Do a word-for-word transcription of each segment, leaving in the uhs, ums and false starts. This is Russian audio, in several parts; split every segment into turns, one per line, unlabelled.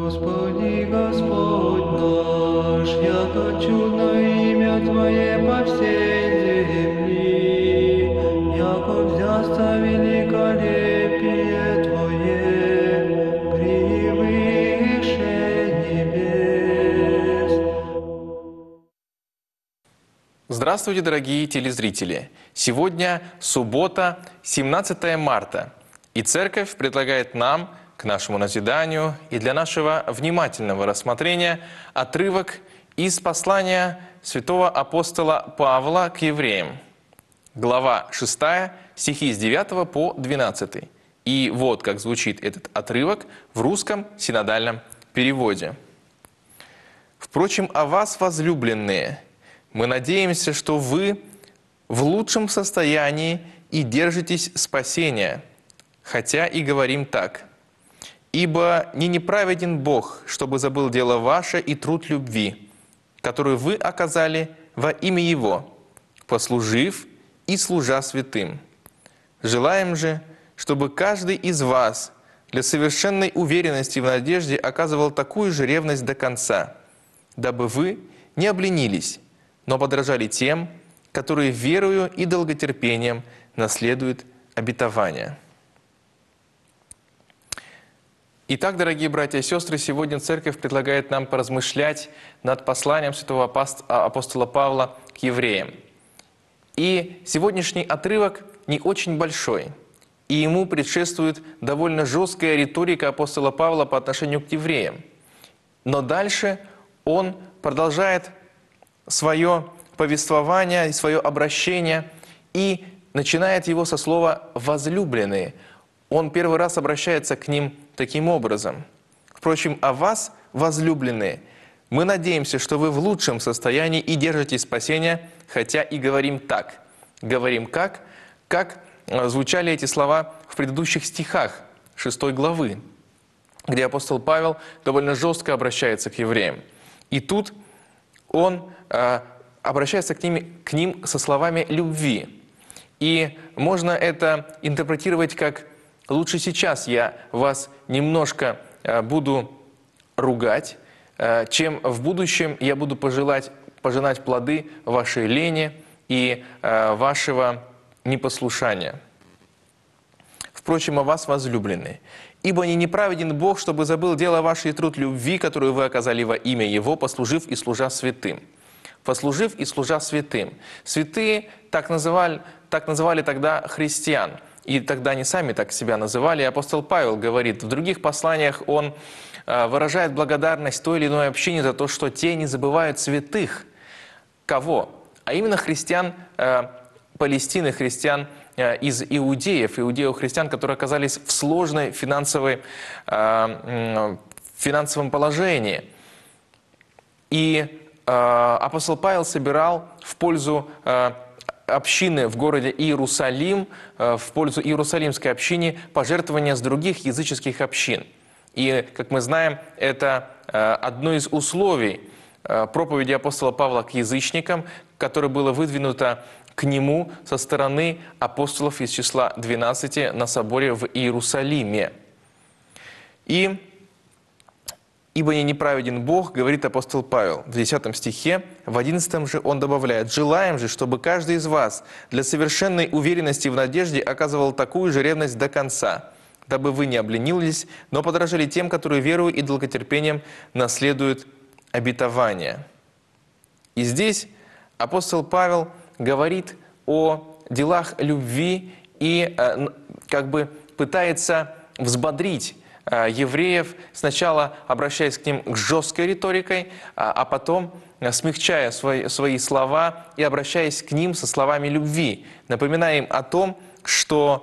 Господи, Господь наш, яко чудно имя Твое по всей земли, яко взясться великолепие Твое превыше небес.
Здравствуйте, дорогие телезрители! Сегодня суббота, семнадцатое марта, и Церковь предлагает нам, к нашему назиданию и для нашего внимательного рассмотрения, отрывок из послания святого апостола Павла к евреям. Глава шестая, стихи с девятого по двенадцатый. И вот как звучит этот отрывок в русском синодальном переводе. «Впрочем, о вас, возлюбленные, мы надеемся, что вы в лучшем состоянии и держитесь спасения, хотя и говорим так. Ибо не неправеден Бог, чтобы забыл дело ваше и труд любви, которую вы оказали во имя Его, послужив и служа святым. Желаем же, чтобы каждый из вас для совершенной уверенности в надежде оказывал такую же ревность до конца, дабы вы не обленились, но подражали тем, которые верою и долготерпением наследуют обетование». Итак, дорогие братья и сестры, сегодня Церковь предлагает нам поразмышлять над посланием святого апостола Павла к евреям. И сегодняшний отрывок не очень большой, и ему предшествует довольно жесткая риторика апостола Павла по отношению к евреям. Но дальше он продолжает свое повествование и свое обращение и начинает его со слова «возлюбленные». Он первый раз обращается к ним таким образом. «Впрочем, о вас, возлюбленные, мы надеемся, что вы в лучшем состоянии и держите спасение, хотя и говорим так». Говорим как? Как звучали эти слова в предыдущих стихах шестой главы, где апостол Павел довольно жестко обращается к евреям. И тут он э, обращается к ним, к ним со словами любви. И можно это интерпретировать как «лучше сейчас я вас немножко э, буду ругать, э, чем в будущем я буду пожелать, пожинать плоды вашей лени и э, вашего непослушания. Впрочем, о вас, возлюбленные, ибо не неправеден Бог, чтобы забыл дело ваше и труд любви, которую вы оказали во имя Его, послужив и служа святым». Послужив и служа святым. Святые так называли, так называли тогда христиан. И тогда они сами так себя называли. И апостол Павел говорит, в других посланиях он выражает благодарность той или иной общине за то, что те не забывают святых. Кого? А именно христиан Палестины, христиан из иудеев, иудеев-христиан, которые оказались в сложной финансовой, финансовом положении. И апостол Павел собирал в пользу общины в городе Иерусалим, в пользу Иерусалимской общины, пожертвования с других языческих общин. И, как мы знаем, это одно из условий проповеди апостола Павла к язычникам, которое было выдвинуто к нему со стороны апостолов из числа двенадцати на соборе в Иерусалиме. И «Ибо не неправеден Бог, говорит апостол Павел в десятом стихе, в одиннадцатом же он добавляет, «Желаем же, чтобы каждый из вас для совершенной уверенности в надежде оказывал такую же ревность до конца, дабы вы не обленились, но подражали тем, которые верою и долготерпением наследуют обетование». И здесь апостол Павел говорит о делах любви и как бы пытается взбодрить евреев, сначала обращаясь к ним к жесткой риторикой, а потом смягчая свои, свои слова и обращаясь к ним со словами любви, напоминая им о том, что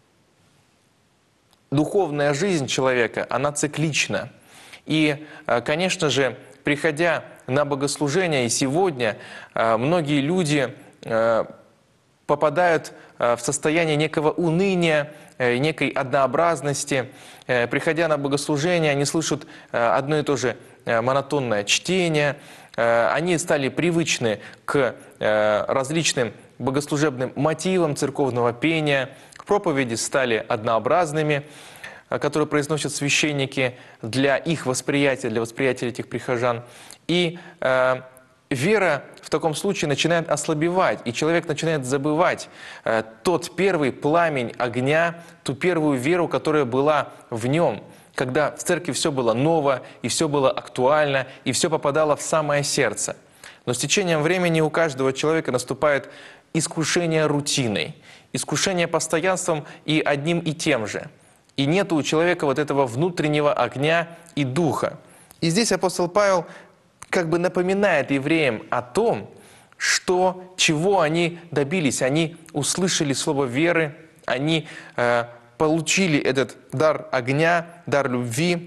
духовная жизнь человека, она циклична. И, конечно же, приходя на богослужение, и сегодня многие люди попадают в состояние некого уныния, некой однообразности. Приходя на богослужение, они слышат одно и то же монотонное чтение. Они стали привычны к различным богослужебным мотивам церковного пения. Проповеди стали однообразными. а, которые произносят священники для их восприятия, для восприятия этих прихожан. И э, вера в таком случае начинает ослабевать, и человек начинает забывать э, тот первый пламень огня, ту первую веру, которая была в нем, когда в церкви все было ново, и все было актуально, и все попадало в самое сердце. Но с течением времени у каждого человека наступает искушение рутиной, искушение постоянством и одним и тем же. И нет у человека вот этого внутреннего огня и духа. И здесь апостол Павел как бы напоминает евреям о том, что, чего они добились. Они услышали слово веры, они э, получили этот дар огня, дар любви.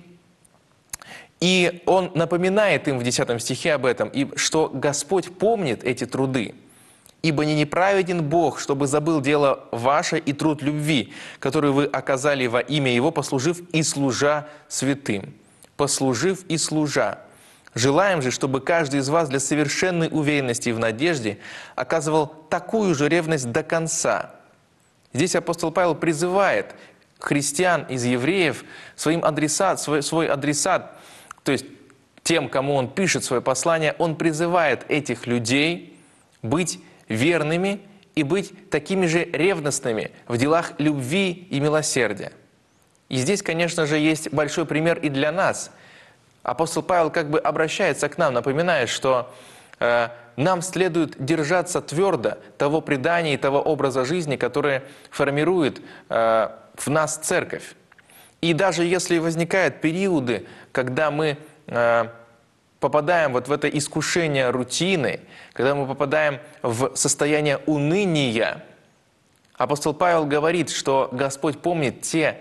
И он напоминает им в десятом стихе об этом, и что Господь помнит эти труды. «Ибо не неправеден Бог, чтобы забыл дело ваше и труд любви, который вы оказали во имя Его, послужив и служа святым». Послужив и служа. Желаем же, чтобы каждый из вас для совершенной уверенности в надежде оказывал такую же ревность до конца. Здесь апостол Павел призывает христиан из евреев, своим адресат, свой, свой адресат, то есть тем, кому он пишет свое послание, он призывает этих людей быть верными и быть такими же ревностными в делах любви и милосердия. И здесь, конечно же, есть большой пример и для нас. Апостол Павел как бы обращается к нам, напоминая, что э, нам следует держаться твердо того предания и того образа жизни, который формирует э, в нас церковь. И даже если возникают периоды, когда мы э, попадаем вот в это искушение рутины, когда мы попадаем в состояние уныния, апостол Павел говорит, что Господь помнит те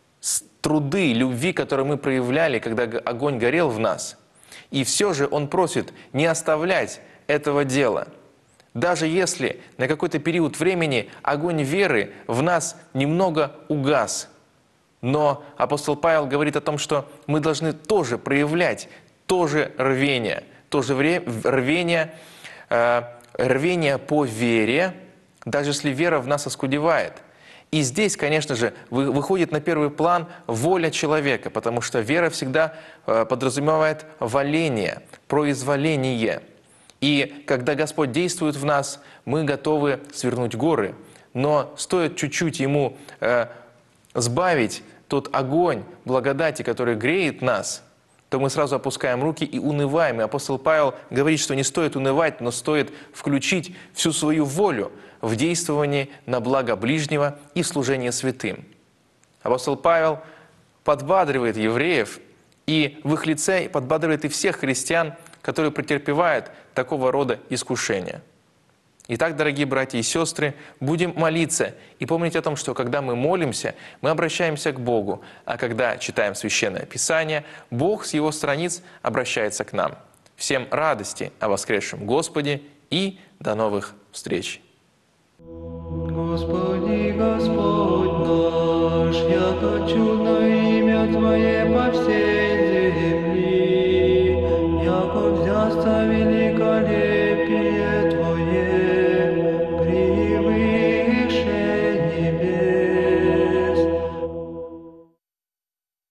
труды любви, которые мы проявляли, когда огонь горел в нас. И все же Он просит не оставлять этого дела. Даже если на какой-то период времени огонь веры в нас немного угас. Но апостол Павел говорит о том, что мы должны тоже проявлять то же рвение, то же рвение, э, рвение по вере, даже если вера в нас оскудевает. И здесь, конечно же, выходит на первый план воля человека, потому что вера всегда подразумевает воление, произволение. И когда Господь действует в нас, мы готовы свернуть горы. Но стоит чуть-чуть Ему э, сбавить тот огонь благодати, который греет нас, то мы сразу опускаем руки и унываем. И апостол Павел говорит, что не стоит унывать, но стоит включить всю свою волю в действовании на благо ближнего и в служении святым. Апостол Павел подбадривает евреев, и в их лице подбадривает и всех христиан, которые претерпевают такого рода искушения. Итак, дорогие братья и сестры, будем молиться и помнить о том, что когда мы молимся, мы обращаемся к Богу, а когда читаем Священное Писание, Бог с Его страниц обращается к нам. Всем радости о воскресшем Господе и до новых встреч!
Господи, Господь наш, яко чудно имя Твое по всей земли, яко взял